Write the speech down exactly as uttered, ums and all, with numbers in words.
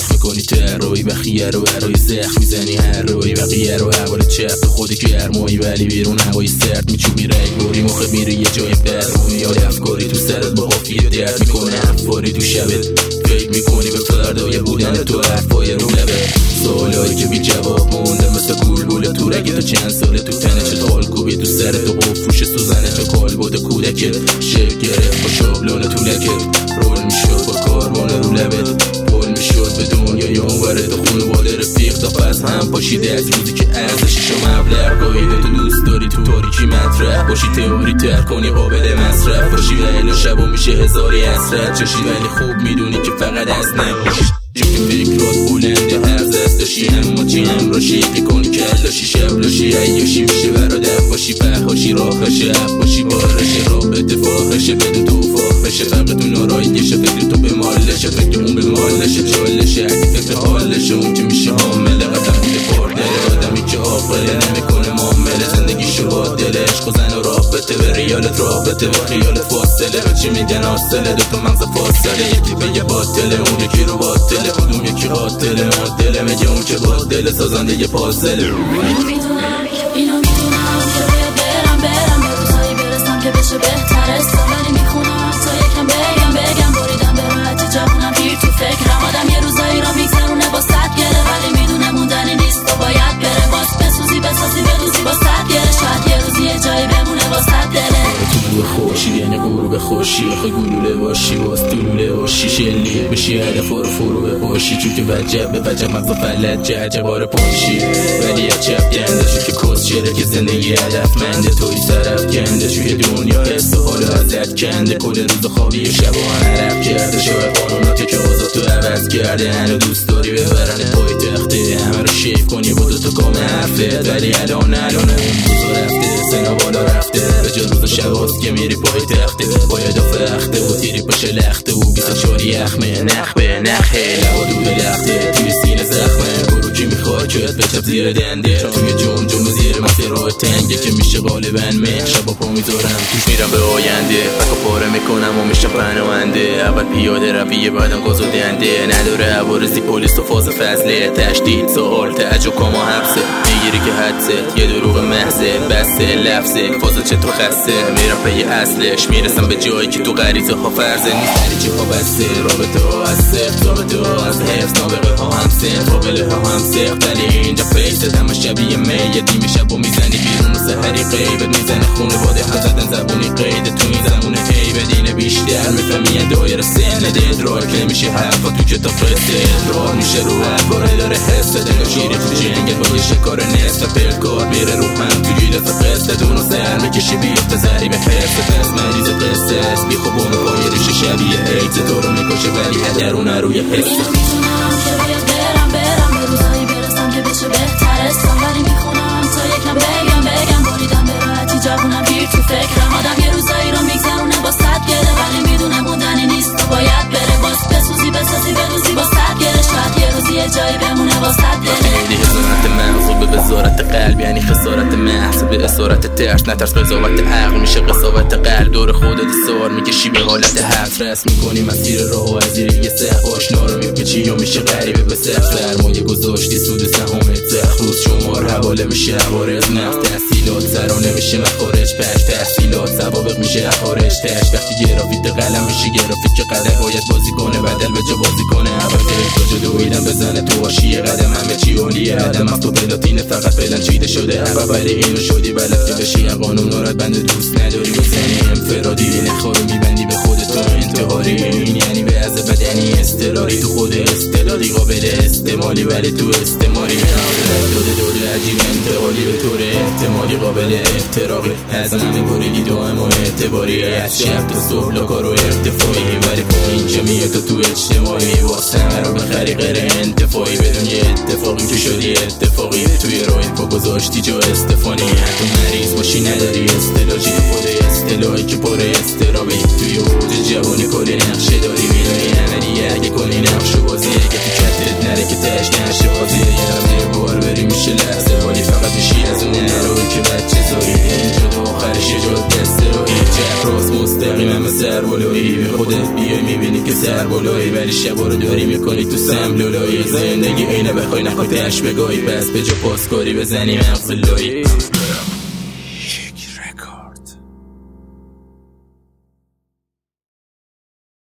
چرخ میکنی تروی و خیه رو برای زخ میزنی هر روی بقیه رو حوال چپ خودی گرمایی ولی بیرون هوای سرد میچوبی رنگ بوری مخه میره یه جای برمونی یاد افکاری تو سرت با قافیه درد میکنه افکاری تو شبت فکر میکنی به فردای بودن تو حرفای رو لبت سوالایی که بی جواب مونده مثل گول گوله تو رگه تو چند ساله تو تنه چه تالکوبی تو سرت و قفوش سوزنه چه کال بوده کودکت شکل گرفت با شابلون تو لکت رول میشد با کاربان رو لبت پول میشد به دنیای اونورت و خونواده رفیق تا پس هم پاشیده از روزی که ارزشش و مبلغ گاهیده تو دوست داری تو تاریکی مطرح باشی تئوری تر کنی قابل مصرف باشی و الا شبا میشه هزاری حسرت چشی ولی خوب میدونی که فقط از نباشی چون فکرات بلنده هر زست داشی اما چی هم راشی کنی کلاشی شب لاشی عیاشی میشه برادر باشی فحاشی راه شب باشی بارش رابطه فاحشه بدون تو فاحشه فقط تو ناراییشه فکر تو به مالشه فکر اون به مالشه چالشه اگه فکر حالشه اون که میشه حامله قدم میده پاردره آدمی که عاقله نمیکنه معامله زندگیشو با دل عشق و زن و رابطه به ریالت رابطه به خیالت فاصله به چی میگن آسله دوتا مغز فاصله یکی به یه باطله اون یکی رو باطله کدوم یکی قاتله معدله میگه اون که باطله سازنده یه پازله اینو میدونم اینو میدونم که باید برم برم به روزایی برسم که بشه بهترست ولی میخونم تا یکم بگم بگم بریدم به راحتی جوونم پیر تو فکرم آدم یه روزایی را میگذرونه با صد گره ولی میدونه موندنی نیست و باید بره باز بسوزی بسازی بدوزی با صد گره شاید یه روزی یه جایی بمونه با صد دله تو گروه خوشی یعنی غروب خوشی بخوای گلوله باشی باز دلوله باشی شلیه بشی هدف رو فرو بپاشی چون که وجب به وجب مغز فلت جعجبار پاشی ولی عجب گنده شو که کس چره که زندگی هدفمنده توی سرف گنده شوی دنیا حس و حال ازت کنده کل روز خوابی شب و عرب کرده شاید قانوناتی که آزاد تو عوض کرده هنو دوست داری ببرن پای تخته همه رو شیف کنی با دوتا کام حرفت ولی الان الان اون روزا رفته سنا بالا رفته به جا روز شباست که میری پای تخته باید فخته و تیری باشه لخته و بیست و چاری یخمه نخ به نخه لبا دود لخته توی سینه زخمه برو کی میخواد شاید بچب زیر دنده توی جون جون زیر مسیر راه تنگه که میشه غالبا مه شبا پا میذارم توش میرم به آینده بکا پاره میکنم و میشه پناهنده اول پیاده رویه بعدم گاز و دنده نداره عوارضی پلیس و فاز فضله تشدید سوال تعجب کما حبسه میگیری که حدست یه دروغ محضه بسته لفظه فاز چطور خسته میرم به یه اصلش میرسم به جایی که تو غریزه ها فرضه نیست هری چی ها بسته رابطه ها از سخت رابطه ها از حفظ نابقه ها هم سخت قابله ها هم سخت ولی اینجا فیست همه شبیه میه دیم شب و میزنی بیرون و سحری قیبت میزنه خونه باده هم زدن زبونی قیده تو این زمونه هیبت اینه بیشتر میفهمی یه دایر سنه دید رای که میشه حرفا تو کتاب قصه ادرار میشه رو حرفاره داره حسه دل شیری تو جنگه با یه شکار نصف پلکار میره رو هم تو جیلت قصه دونو سر میکشی بیفت زری به حفظ پس مریض قصه است بی خوبون و پای ریشه شبیه ایت تو رو میکشه ولی هدرونه روی حسه اینو میدونم که باید برم برم به روزایی برسم که بشه بهترست ولی میخونم تا یکم بگم بگم بریدم به راحتی جوونم پیر تو فکرم آدم یه روزایی رو میگذرونه با صد گره ولی میدونه موندنی نیست و باید بره باز بسوزی بسازی بدوزی با صد گره شاید یه روزی یه جایی بمونه با صد دله خیلی هزارت مغز به وزارت قلب یعنی خسارت محض به اسارت ترس نترس قضاوت عقل میشه قضاوت قلب دور خودت سوار میکشی به حالت حفظ رسم میکنی مسیر راه و از زیر یه سخ آشنا رو میپیچی یا میشه غریبه به سخت سرمایه گذاشتی سود سهامت سخت روز شمار حواله میشه عوارض نفت تحصیلات سرانه میشه مخارج پش تحصیلات سوابق میشه خارج تش وقتی گرافیت قلم میشه گرافیت که قدر باید بازی کنه بدل به جا بازی کنه اول تا جلو ایدم بزنه تو آشیه قدم همه چی عالیه قدم افتو پلاتینه فقط فعلا چیده شده اول برای اینو شدی بلد که بشی قانون نارد بند دوست نداری بزنی انفرادی نخواه رو میبندی به خودت تو انتحاری این یعنی به از بدنی استراری تو خود استعدادی قابل استعمالی ولی تو استعمالی داده داده عجیب انتقالی به طور احتمالی قابل احتراقی از همه بریدی دائم و اعتباری از شب تا صبح لکار و ارتفاعی ولی پایین که میاد تو اجتماعی واسه همه رو بخری غیر انتفاعی بدون یه اتفاقی تو شدی اتفاقی توی رای پا گذاشتی جا استفانی حتی مریض باشی نداری استلاجی خود استلاحی که پر استرابی توی حوض جوانی کلی نقشه داری میدونی عملیه اگه کنی نقش و بازی اگه تو کتت نره که تش نشه بازی یه رفتی بار بری میشه لحظه ولی فقط بشی از اون نروی که بچه زاری اینجا تو آخرش یه جا دسته رو هیچ افراز مستقیم همه سر بلایی به خودت بیای میبینی که سر بلایی ولی شبا رو داری میکنی تو سم لولایی زندگی اینه بخوای نخوای تش بگاهی بس به جا پاسکاری بزنی مغز لایی